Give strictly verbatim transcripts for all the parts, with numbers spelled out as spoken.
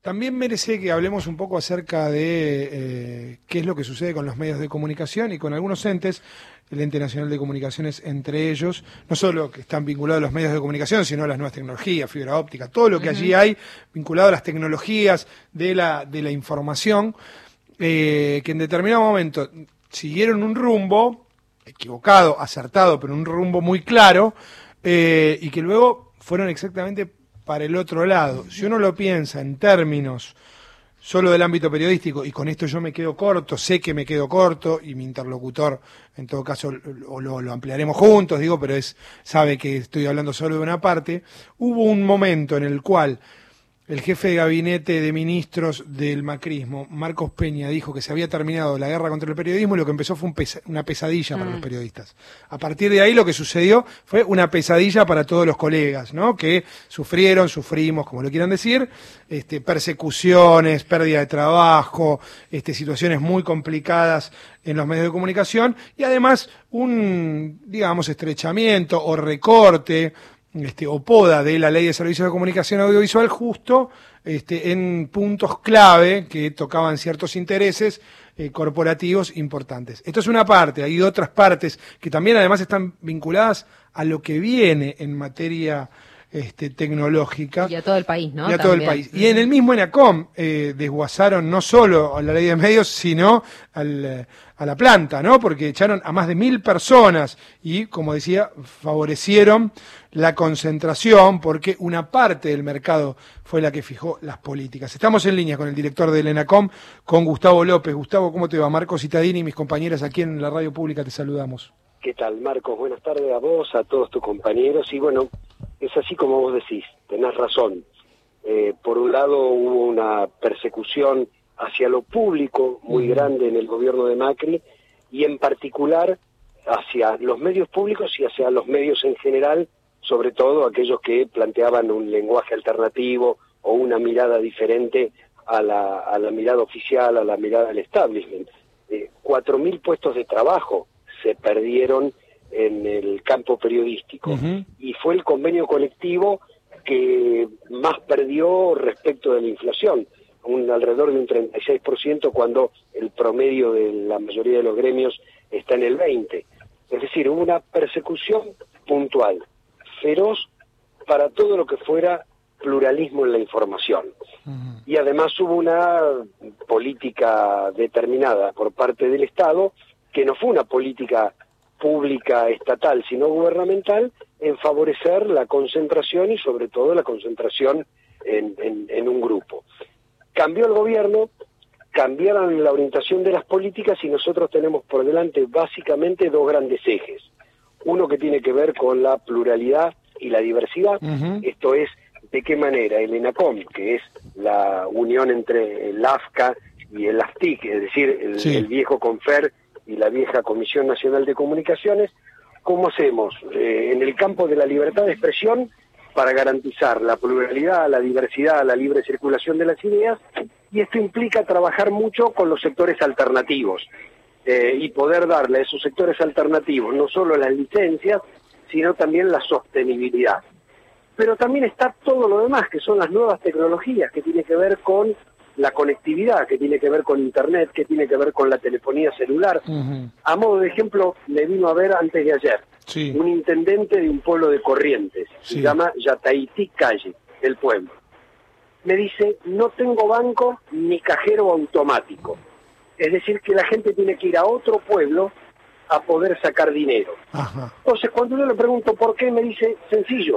También merece que hablemos un poco acerca de eh, qué es lo que sucede con los medios de comunicación y con algunos entes, el Ente Nacional de Comunicaciones entre ellos, no solo que están vinculados a los medios de comunicación, sino a las nuevas tecnologías, fibra óptica, todo lo que uh-huh. allí hay vinculado a las tecnologías de la, de la información, eh, que en determinado momento siguieron un rumbo, equivocado, acertado, pero un rumbo muy claro, eh, y que luego fueron exactamente para el otro lado. Si uno lo piensa en términos solo del ámbito periodístico, y con esto yo me quedo corto, sé que me quedo corto, y mi interlocutor, en todo caso, lo, lo, lo ampliaremos juntos, digo, pero es sabe que estoy hablando solo de una parte, hubo un momento en el cual el jefe de gabinete de ministros del macrismo, Marcos Peña, dijo que se había terminado la guerra contra el periodismo y lo que empezó fue un pesa, una pesadilla para mm. los periodistas. A partir de ahí lo que sucedió fue una pesadilla para todos los colegas, ¿no? Que sufrieron, sufrimos, como lo quieran decir, este, persecuciones, pérdida de trabajo, este, situaciones muy complicadas en los medios de comunicación y además un, digamos, estrechamiento o recorte Este, o poda de la Ley de Servicios de Comunicación Audiovisual justo este, en puntos clave que tocaban ciertos intereses eh, corporativos importantes. Esto es una parte, hay otras partes que también además están vinculadas a lo que viene en materia este, tecnológica. Y a todo el país, ¿no? Y a todo el país. Y en el mismo ENACOM eh, desguazaron no solo a la Ley de Medios, sino al, a la planta, ¿no? Porque echaron a más de mil personas y, como decía, favorecieron la concentración porque una parte del mercado fue la que fijó las políticas. Estamos en línea con el director del ENACOM, con Gustavo López. Gustavo, ¿cómo te va? Marcos Cittadini y mis compañeras aquí en la radio pública te saludamos. ¿Qué tal, Marcos? Buenas tardes a vos, a todos tus compañeros. Y bueno, es así como vos decís, tenés razón. Eh, por un lado hubo una persecución hacia lo público muy grande en el gobierno de Macri y en particular hacia los medios públicos y hacia los medios en general, sobre todo aquellos que planteaban un lenguaje alternativo o una mirada diferente a la, a la mirada oficial, a la mirada del establishment. Eh, cuatro mil puestos de trabajo se perdieron en el campo periodístico uh-huh. y fue el convenio colectivo que más perdió respecto de la inflación, un alrededor de un treinta y seis por ciento cuando el promedio de la mayoría de los gremios está en el veinte por ciento. Es decir, hubo una persecución puntual, feroz para todo lo que fuera pluralismo en la información. Uh-huh. Y además hubo una política determinada por parte del Estado, que no fue una política pública estatal, sino gubernamental, en favorecer la concentración y sobre todo la concentración en, en, en un grupo. Cambió el gobierno, cambiaron la orientación de las políticas y nosotros tenemos por delante básicamente dos grandes ejes. Uno que tiene que ver con la pluralidad y la diversidad, uh-huh. esto es, de qué manera el ENACOM, que es la unión entre el AFCA y el AFTIC, es decir, el, sí. el viejo CONFER y la vieja Comisión Nacional de Comunicaciones, ¿cómo hacemos eh, en el campo de la libertad de expresión para garantizar la pluralidad, la diversidad, la libre circulación de las ideas? Y esto implica trabajar mucho con los sectores alternativos eh, y poder darle a esos sectores alternativos no solo las licencias, sino también la sostenibilidad. Pero también está todo lo demás, que son las nuevas tecnologías, que tiene que ver con la conectividad, que tiene que ver con Internet, que tiene que ver con la telefonía celular. Uh-huh. A modo de ejemplo, me vino a ver antes de ayer sí. un intendente de un pueblo de Corrientes, sí. se llama Yataití Calle, el pueblo. Me dice, no tengo banco ni cajero automático. Es decir, que la gente tiene que ir a otro pueblo a poder sacar dinero. Ajá. Entonces, cuando yo le pregunto por qué, me dice, sencillo,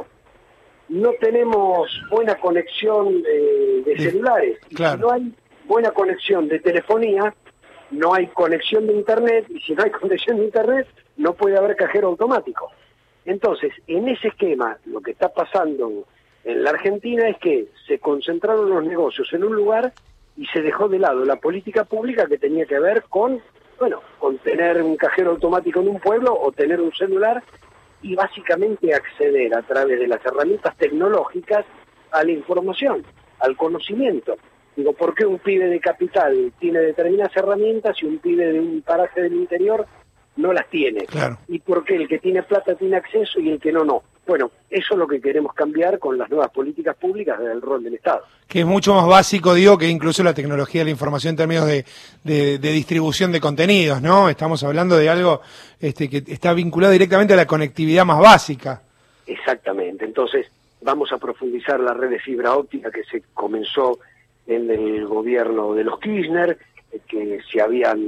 no tenemos buena conexión de, de celulares. Claro. Y si no hay buena conexión de telefonía, no hay conexión de Internet, y si no hay conexión de Internet, no puede haber cajero automático. Entonces, en ese esquema, lo que está pasando en la Argentina es que se concentraron los negocios en un lugar y se dejó de lado la política pública que tenía que ver con, bueno, con tener un cajero automático en un pueblo o tener un celular y básicamente acceder a través de las herramientas tecnológicas a la información, al conocimiento. Digo, ¿por qué un pibe de capital tiene determinadas herramientas y un pibe de un paraje del interior no las tiene? Claro. ¿Y por qué el que tiene plata tiene acceso y el que no, no? Bueno, eso es lo que queremos cambiar con las nuevas políticas públicas del rol del Estado. Que es mucho más básico, digo, que incluso la tecnología de la información en términos de, de, de distribución de contenidos, ¿no? Estamos hablando de algo este, que está vinculado directamente a la conectividad más básica. Exactamente. Entonces, vamos a profundizar la red de fibra óptica que se comenzó en el gobierno de los Kirchner, que se habían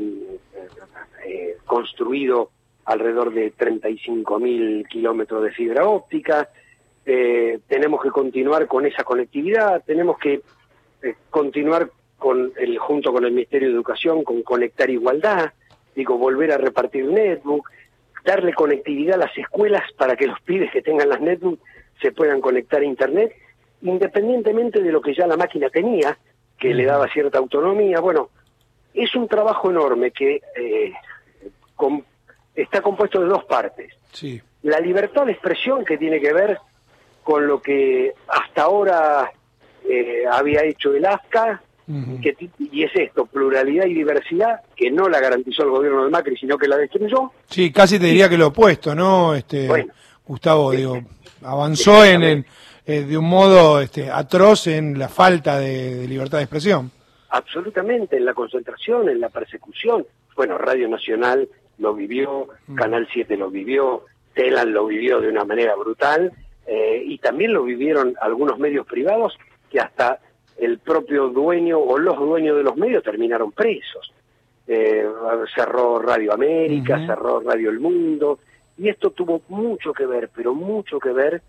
eh, construido alrededor de treinta y cinco mil kilómetros de fibra óptica. Eh, tenemos que continuar con esa conectividad, tenemos que eh, continuar con el, junto con el Ministerio de Educación, con Conectar Igualdad, digo, volver a repartir netbook, darle conectividad a las escuelas para que los pibes que tengan las netbook se puedan conectar a Internet, independientemente de lo que ya la máquina tenía, que le daba cierta autonomía. Bueno, es un trabajo enorme que eh, con, está compuesto de dos partes. Sí. La libertad de expresión, que tiene que ver con lo que hasta ahora eh, había hecho el A F C A, uh-huh. que, y es esto, pluralidad y diversidad, que no la garantizó el gobierno de Macri, sino que la destruyó. Sí, casi te diría que lo opuesto, ¿no? Este, bueno, Gustavo, digo, avanzó en el, eh, de un modo este, atroz en la falta de, de libertad de expresión. Absolutamente, en la concentración, en la persecución. Bueno, Radio Nacional lo vivió, uh-huh. Canal siete lo vivió, Telan lo vivió de una manera brutal, eh, y también lo vivieron algunos medios privados que hasta el propio dueño o los dueños de los medios terminaron presos. Eh, cerró Radio América, uh-huh. cerró Radio El Mundo, y esto tuvo mucho que ver, pero mucho que ver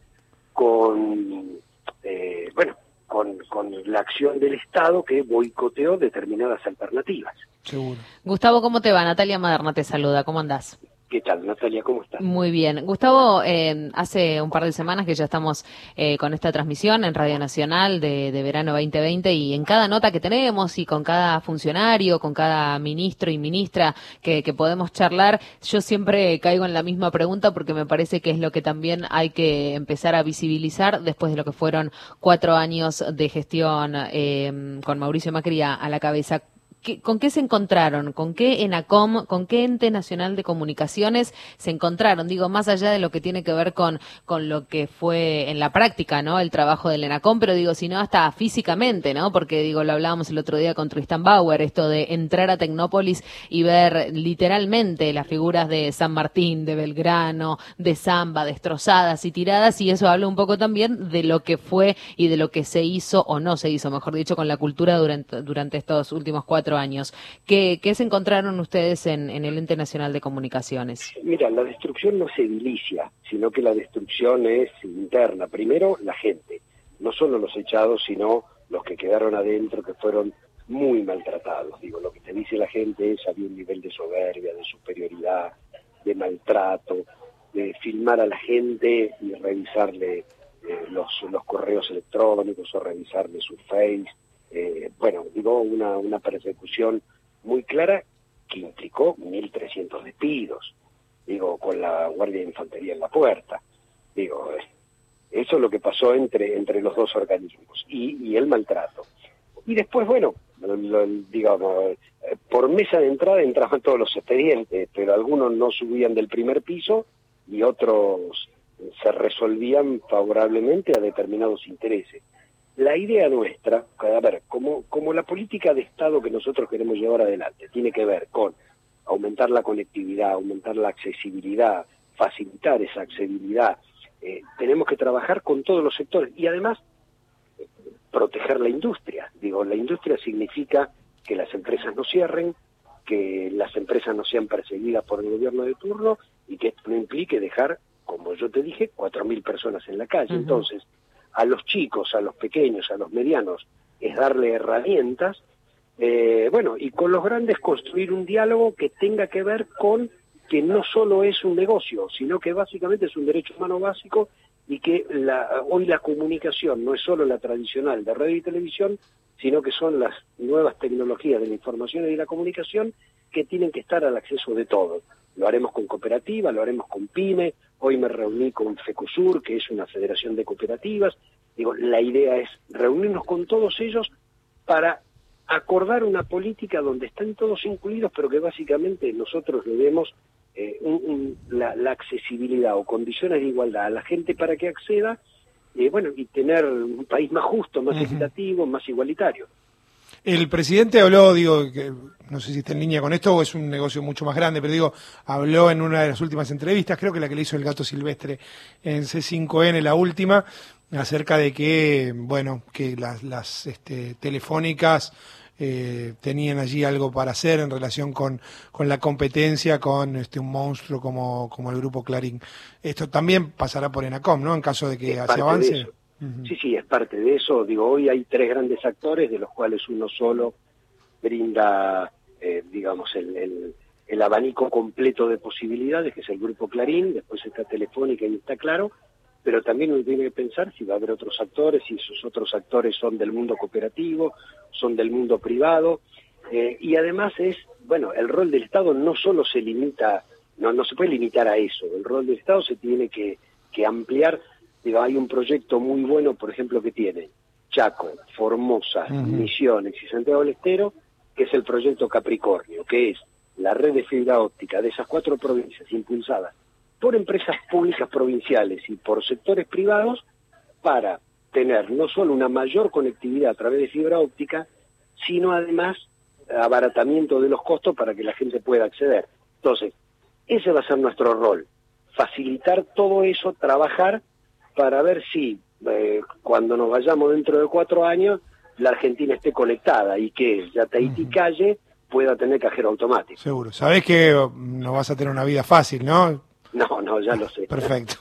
con, eh, bueno, con, con la acción del Estado que boicoteó determinadas alternativas. Seguro. Gustavo, ¿cómo te va? Natalia Maderna te saluda, ¿cómo andás? ¿Qué tal, Natalia? ¿Cómo estás? Muy bien. Gustavo, eh, hace un par de semanas que ya estamos eh, con esta transmisión en Radio Nacional de, de verano veinte veinte, y en cada nota que tenemos y con cada funcionario, con cada ministro y ministra que, que podemos charlar, yo siempre caigo en la misma pregunta porque me parece que es lo que también hay que empezar a visibilizar después de lo que fueron cuatro años de gestión eh, con Mauricio Macri a la cabeza. ¿Qué, ¿Con qué se encontraron? ¿Con qué ENACOM, con qué Ente Nacional de Comunicaciones se encontraron? Digo, más allá de lo que tiene que ver con, con lo que fue en la práctica, ¿no? El trabajo del ENACOM, pero digo, sino hasta físicamente, ¿no? Porque digo, lo hablábamos el otro día con Tristan Bauer, esto de entrar a Tecnópolis y ver literalmente las figuras de San Martín, de Belgrano, de Zamba, destrozadas y tiradas, y eso habla un poco también de lo que fue y de lo que se hizo o no se hizo, mejor dicho, con la cultura durante, durante estos últimos cuatro años. ¿Qué, qué se encontraron ustedes en, en el Ente Nacional de Comunicaciones? Mira, la destrucción no es edilicia, sino que la destrucción es interna. Primero, la gente, no solo los echados, sino los que quedaron adentro, que fueron muy maltratados. Digo, lo que te dice la gente es, había un nivel de soberbia, de superioridad, de maltrato, de filmar a la gente y revisarle eh, los, los correos electrónicos o revisarle su face. Eh, bueno, digo, una, una persecución muy clara que implicó mil trescientos despidos, digo, con la Guardia de Infantería en la puerta. Digo, eh, eso es lo que pasó entre, entre los dos organismos, y, y el maltrato. Y después, bueno, lo, lo, digamos, eh, por mesa de entrada entraban todos los expedientes, pero algunos no subían del primer piso y otros se resolvían favorablemente a determinados intereses. La idea nuestra, a ver, como, como la política de Estado que nosotros queremos llevar adelante, tiene que ver con aumentar la conectividad, aumentar la accesibilidad, facilitar esa accesibilidad. Eh, tenemos que trabajar con todos los sectores y además eh, proteger la industria. Digo, la industria significa que las empresas no cierren, que las empresas no sean perseguidas por el gobierno de turno y que esto no implique dejar, como yo te dije, cuatro mil personas en la calle. Uh-huh. Entonces, a los chicos, a los pequeños, a los medianos, es darle herramientas, eh, bueno, y con los grandes construir un diálogo que tenga que ver con que no solo es un negocio, sino que básicamente es un derecho humano básico, y que la, hoy la comunicación no es solo la tradicional de radio y televisión, sino que son las nuevas tecnologías de la información y de la comunicación que tienen que estar al acceso de todos. Lo haremos con cooperativas, lo haremos con PYME, hoy me reuní con FECOSUR, que es una federación de cooperativas. Digo, la idea es reunirnos con todos ellos para acordar una política donde estén todos incluidos, pero que básicamente nosotros le demos eh, un, un, la, la accesibilidad o condiciones de igualdad a la gente para que acceda, eh, bueno, y tener un país más justo, más uh-huh. equitativo, más igualitario. El presidente habló, digo, que no sé si está en línea con esto o es un negocio mucho más grande, pero digo, habló en una de las últimas entrevistas, creo que la que le hizo el Gato Silvestre en C cinco N, la última, acerca de que, bueno, que las, las este, telefónicas eh, tenían allí algo para hacer en relación con, con la competencia con este un monstruo como, como el Grupo Clarín. Esto también pasará por ENACOM, ¿no? En caso de que se avance. Uh-huh. Sí, sí, es parte de eso. Digo, hoy hay tres grandes actores, de los cuales uno solo brinda, eh, digamos, el, el, el abanico completo de posibilidades, que es el Grupo Clarín, después está Telefónica y está Claro, pero también uno tiene que pensar si va a haber otros actores, si esos otros actores son del mundo cooperativo, son del mundo privado, eh, y además es, bueno, el rol del Estado no solo se limita, no, no se puede limitar a eso, el rol del Estado se tiene que, que ampliar. Digo, hay un proyecto muy bueno, por ejemplo, que tiene Chaco, Formosa, uh-huh. Misiones y Santiago del Estero, que es el proyecto Capricornio, que es la red de fibra óptica de esas cuatro provincias impulsada por empresas públicas provinciales y por sectores privados para tener no solo una mayor conectividad a través de fibra óptica, sino además abaratamiento de los costos para que la gente pueda acceder. Entonces, ese va a ser nuestro rol, facilitar todo eso, trabajar para ver si eh, cuando nos vayamos dentro de cuatro años la Argentina esté conectada y que ya Tahití uh-huh. Calle pueda tener cajero automático. Seguro. Sabés que no vas a tener una vida fácil, ¿no? No, no, ya lo sé. Perfecto.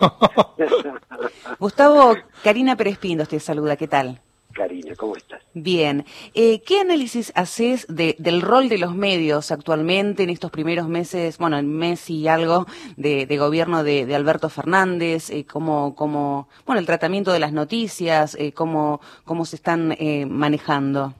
Gustavo, Karina Pérez Pintos te saluda, ¿qué tal? Karina, ¿cómo estás? Bien. Eh, ¿Qué análisis haces de, del rol de los medios actualmente en estos primeros meses, bueno, el mes y algo de, de gobierno de, de Alberto Fernández? Eh, cómo, cómo, bueno, el tratamiento de las noticias, eh, cómo, cómo se están eh, manejando.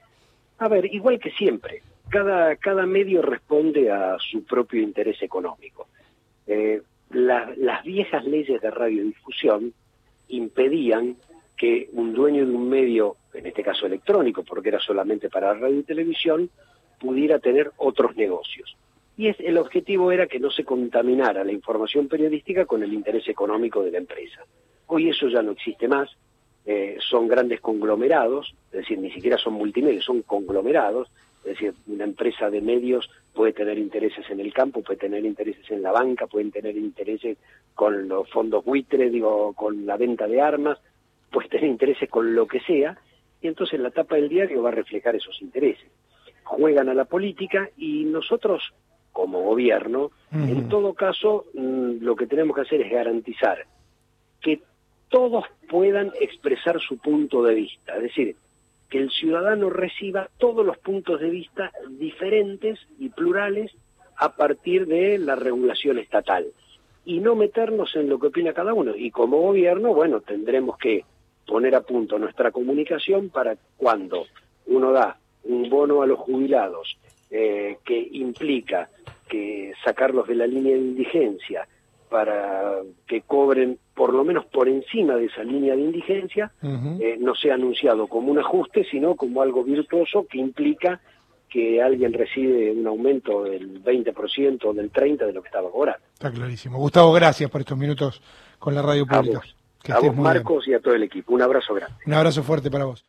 A ver, igual que siempre, cada, cada medio responde a su propio interés económico. Eh, la, las viejas leyes de radiodifusión impedían que un dueño de un medio, en este caso electrónico, porque era solamente para radio y televisión, pudiera tener otros negocios. Y es, el objetivo era que no se contaminara la información periodística con el interés económico de la empresa. Hoy eso ya no existe más, eh, son grandes conglomerados, es decir, ni siquiera son multimedios, son conglomerados, es decir, una empresa de medios puede tener intereses en el campo, puede tener intereses en la banca, pueden tener intereses con los fondos buitre, digo, con la venta de armas, puede tener intereses con lo que sea, y entonces la tapa del diario va a reflejar esos intereses. Juegan a la política y nosotros, como gobierno, uh-huh. en todo caso, mmm, lo que tenemos que hacer es garantizar que todos puedan expresar su punto de vista, es decir, que el ciudadano reciba todos los puntos de vista diferentes y plurales a partir de la regulación estatal, y no meternos en lo que opina cada uno. Y como gobierno, bueno, tendremos que poner a punto nuestra comunicación para cuando uno da un bono a los jubilados eh, que implica que sacarlos de la línea de indigencia para que cobren por lo menos por encima de esa línea de indigencia, uh-huh. eh, no sea anunciado como un ajuste, sino como algo virtuoso que implica que alguien recibe un aumento del veinte por ciento o del treinta por ciento de lo que estaba cobrando. Está clarísimo. Gustavo, gracias por estos minutos con la radio pública. A vos, a vos Marcos, bien. Y a todo el equipo. Un abrazo grande. Un abrazo fuerte para vos.